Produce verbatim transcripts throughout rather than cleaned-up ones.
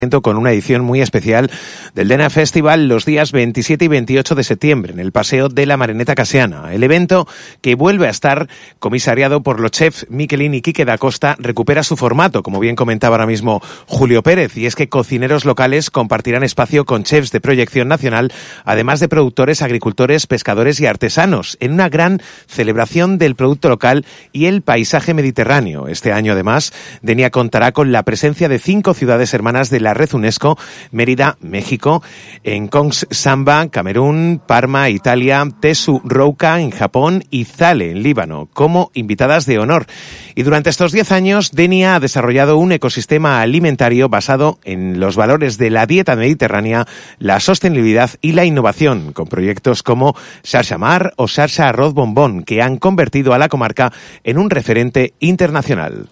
con una edición muy especial del Denia Festival los días veintisiete y veintiocho de septiembre en el Paseo de la Marineta Casiana. El evento, que vuelve a estar comisariado por los chefs Michelin y Quique da Costa, recupera su formato, como bien comentaba ahora mismo Julio Pérez, y es que cocineros locales compartirán espacio con chefs de proyección nacional, además de productores, agricultores, pescadores y artesanos, en una gran celebración del producto local y el paisaje mediterráneo. Este año, además, Denia contará con la presencia de cinco ciudades hermanas de la red UNESCO: Mérida, México, en Kongs Samba, Camerún, Parma, Italia, Tesu Rouca en Japón y Zale en Líbano, como invitadas de honor. Y durante estos diez años, Denia ha desarrollado un ecosistema alimentario basado en los valores de la dieta mediterránea, la sostenibilidad y la innovación, con proyectos como Xarxa Mar o Xarxa Arroz Bombón, que han convertido a la comarca en un referente internacional.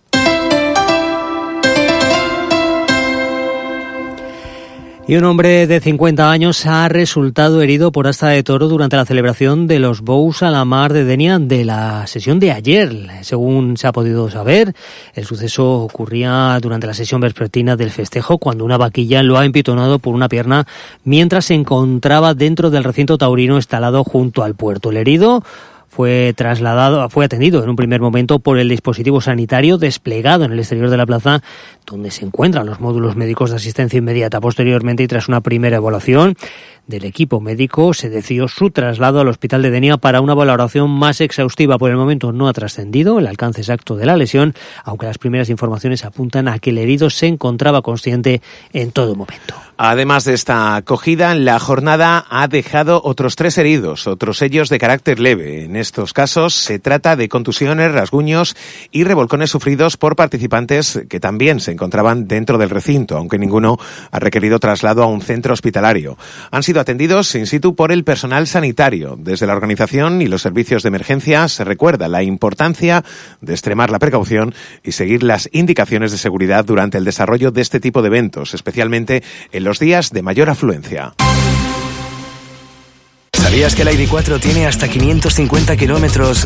Y un hombre de cincuenta años ha resultado herido por asta de toro durante la celebración de los Bous a la Mar de Denia de la sesión de ayer. Según se ha podido saber, el suceso ocurría durante la sesión vespertina del festejo, cuando una vaquilla lo ha empitonado por una pierna mientras se encontraba dentro del recinto taurino instalado junto al puerto. El herido fue trasladado, fue atendido en un primer momento por el dispositivo sanitario desplegado en el exterior de la plaza, donde se encuentran los módulos médicos de asistencia inmediata. Posteriormente, y tras una primera evaluación del equipo médico, se decidió su traslado al hospital de Denia para una valoración más exhaustiva. Por el momento no ha trascendido el alcance exacto de la lesión, aunque las primeras informaciones apuntan a que el herido se encontraba consciente en todo momento. Además de esta acogida, la jornada ha dejado otros tres heridos, otros ellos de carácter leve. En estos casos se trata de contusiones, rasguños y revolcones sufridos por participantes que también se encontraban dentro del recinto, aunque ninguno ha requerido traslado a un centro hospitalario. Han sido atendidos in situ por el personal sanitario. Desde la organización y los servicios de emergencia se recuerda la importancia de extremar la precaución y seguir las indicaciones de seguridad durante el desarrollo de este tipo de eventos, especialmente en los días de mayor afluencia. ¿Sabías que la I D cuatro tiene hasta quinientos cincuenta kilómetros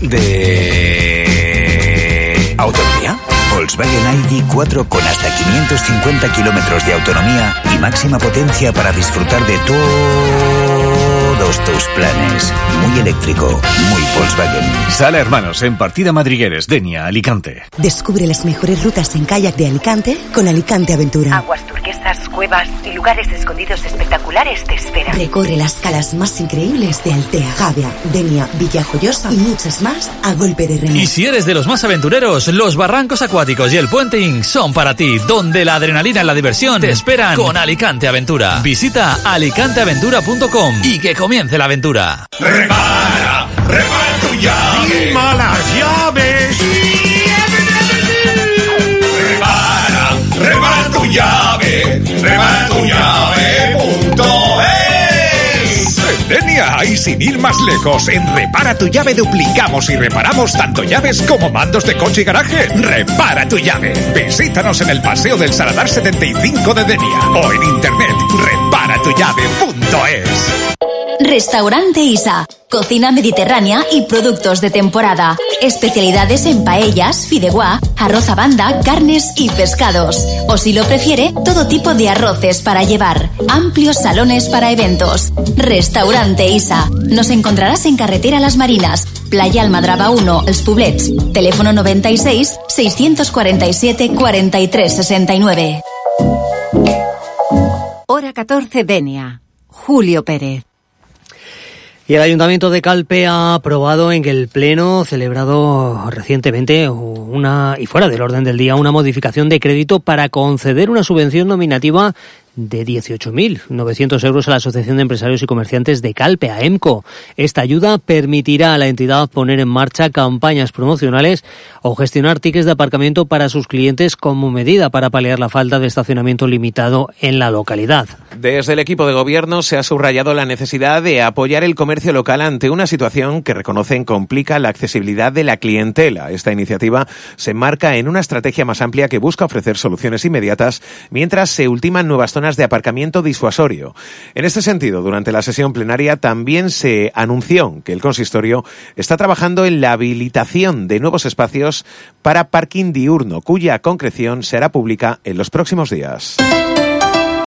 de autonomía? Volkswagen I D cuatro con hasta quinientos cincuenta kilómetros de autonomía y máxima potencia para disfrutar de todos tus planes. Muy eléctrico, muy Volkswagen. Sala Hermanos en Partida Madrigueres, Denia, Alicante. Descubre las mejores rutas en kayak de Alicante con Alicante Aventura. Aguas turquesas, cuevas y lugares escondidos espectaculares te esperan. Recorre las calas más increíbles de Altea, Gavia, Denia, Villajoyosa y muchas más a golpe de remo. Y si eres de los más aventureros, los barrancos acuáticos y el puenting son para ti, donde la adrenalina y la diversión te esperan con Alicante Aventura. Visita alicante aventura punto com y que comience la aventura. Repara, repara tu llave. ¡Lima las llaves! Repara, repara tu llave. Repara tu llave punto es. En Denia y sin ir más lejos, en Repara tu Llave duplicamos y reparamos tanto llaves como mandos de coche y garaje. Repara tu llave. Visítanos en el Paseo del Saladar setenta y cinco de Denia o en internet repara tu llave punto es. Restaurante Isa. Cocina mediterránea y productos de temporada. Especialidades en paellas, fideuá, arroz a banda, carnes y pescados. O si lo prefiere, todo tipo de arroces para llevar. Amplios salones para eventos. Restaurante Isa. Nos encontrarás en Carretera Las Marinas, Playa Almadraba uno, Els Poblets. Teléfono noventa y seis, seiscientos cuarenta y siete, cuarenta y tres sesenta y nueve. Hora catorce, Denia. Julio Pérez. Y el Ayuntamiento de Calpe ha aprobado en el Pleno celebrado recientemente una y fuera del orden del día una modificación de crédito para conceder una subvención nominativa de dieciocho mil novecientos euros a la Asociación de Empresarios y Comerciantes de Calpe, a EMCO. Esta ayuda permitirá a la entidad poner en marcha campañas promocionales o gestionar tickets de aparcamiento para sus clientes como medida para paliar la falta de estacionamiento limitado en la localidad. Desde el equipo de gobierno se ha subrayado la necesidad de apoyar el comercio local ante una situación que reconocen complica la accesibilidad de la clientela. Esta iniciativa se enmarca en una estrategia más amplia que busca ofrecer soluciones inmediatas mientras se ultiman nuevas zonas de aparcamiento disuasorio. En este sentido, durante la sesión plenaria también se anunció que el consistorio está trabajando en la habilitación de nuevos espacios para parking diurno, cuya concreción será pública en los próximos días.